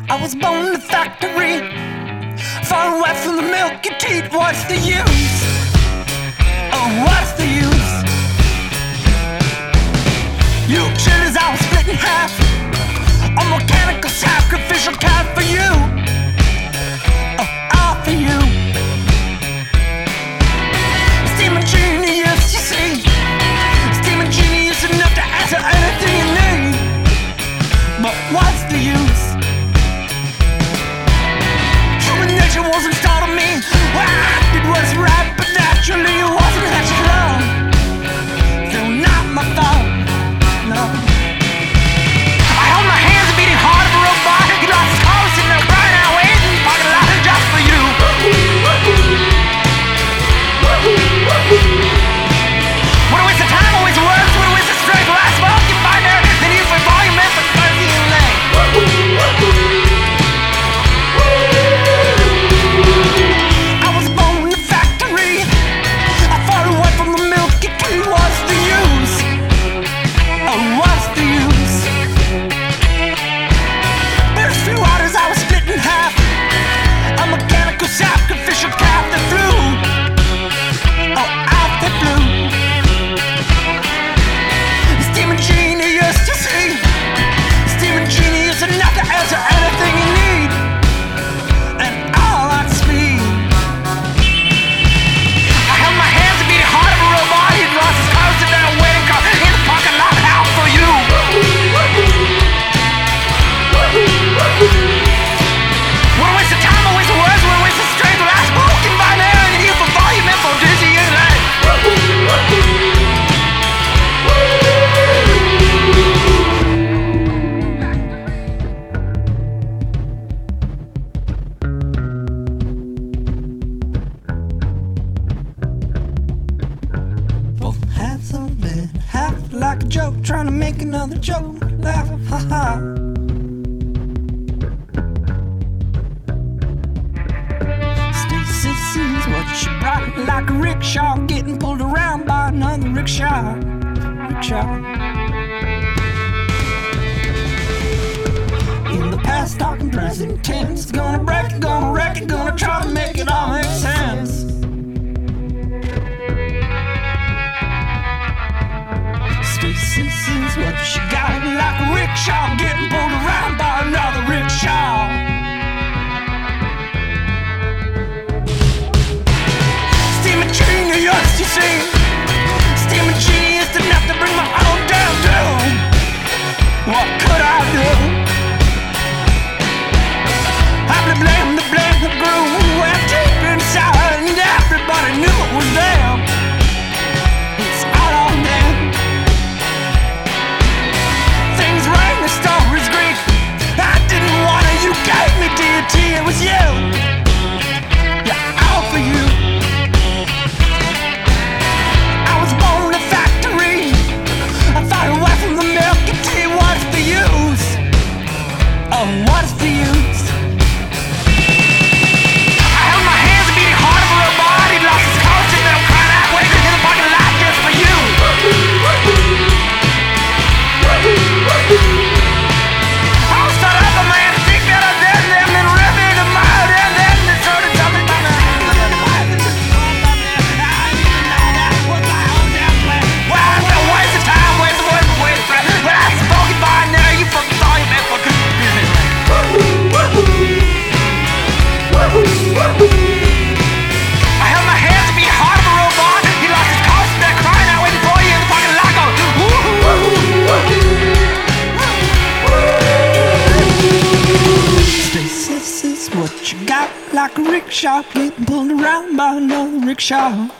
I was born in the factory, far away from the milky teat. What's the use? Oh, what's the use? You chillers, I was split in half, a mechanical sacrificial cat for you. Oh, all for you. Steaming genius, you see. Steaming genius enough to answer anything you need. But what's the use? Human nature wasn't starting me. What I did was right, but naturally it wasn't actually wrong. So not my fault, no. I held my hands beating hard of a robot. He lost his car, sitting there crying out, waiting, parking lot just for you. What a waste of time, always works. What a waste of strength. Last smoke, you find there. Then you for volume and for fuzzy and late. I was born in the factory, far away from the milky tea. What's the use? Oh, what's the use? There's few waters I was split in half, a mechanical sacrificial calf that flew. Oh, out that flew. Steaming genius, you see. Steaming genius enough to answer anything you need. And all at speed. I held my hands beating hard of a robot. He'd lost his car, sitting in a waiting car in the parking lot out for you. What a waste of time, a waste of words, what a waste of strength. When I spoke in binary and you for volume and for dizzy and light. Both halves of it, half like a joke, trying to make another joke. Laugh, ha ha. Stacy sees what she brought, like a rickshaw getting pulled around by another rickshaw. In the past, talking present tense, gonna break it, gonna wreck it, gonna try to make it all make sense. Stacy sees what she got, like a rickshaw getting pulled around by another rickshaw. Steaming genius, you see. Steaming genius enough to bring my own damn doom. What could I do? I blame the grew well deep inside, and everybody knew it was them. It's all on them. Things rain, the story's Greek. I didn't want it, you gave me deity, it was you. Yeah, all for you. I was born in a factory, far away from the milky tea. What's the use? Oh, what's the use? I held my hands beating hard of a robot. He lost his car, sitting there crying out, waiting in the parking lot just for you. I was thought up a man to think that I did them, then ripped into mud, and then it started something by me. Waste of time, waste of words, waste of breath. When I spoke it by now, you fucking thought you meant for good business. I held my hands to be hard of a robot. He lost his car, sitting there crying out, waiting for you in the parking lot. Stacy, this is what you got, like a rickshaw getting pulled around by another rickshaw.